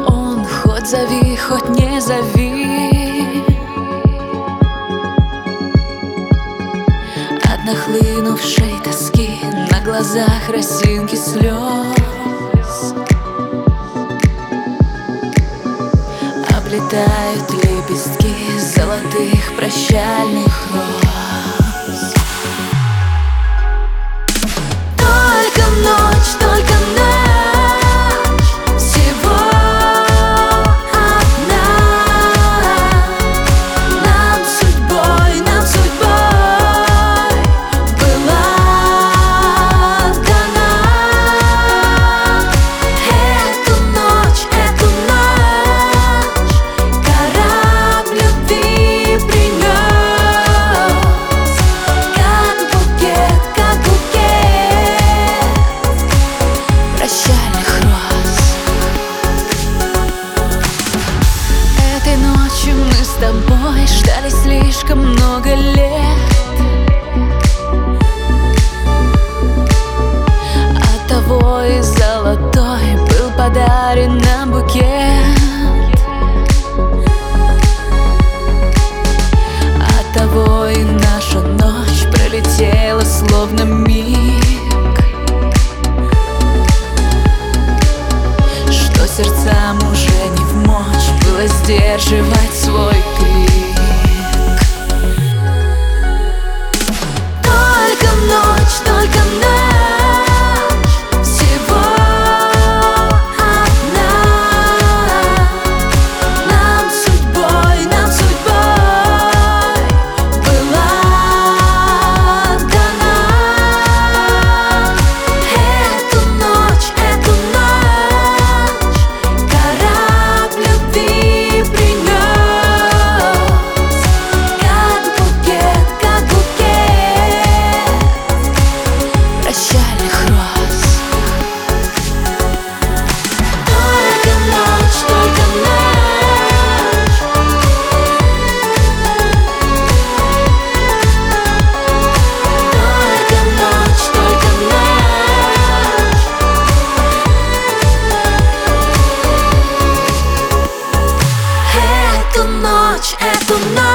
он, хоть зови, хоть не зови. От нахлынувшей тоски на глазах росинки слез облетают лепестки золотых прощальных роз. Только ночь, только ночь, всего одна. Нам судьбой была дана. Эту ночь корабль любви принес, как букет прощальных роз. Этой ночью мы с тобой ждали слишком много лет. Оттого и золотой был подарен нам букет. Оттого и наша ночь пролетела словно миг, что сердцам уже не вмочь было сдерживать свой крик. Только ночь, всего одна. Нам судьбой была дана. Эту ночь корабль любви принес, как букет прощальных роз. Только ночь, эту ночь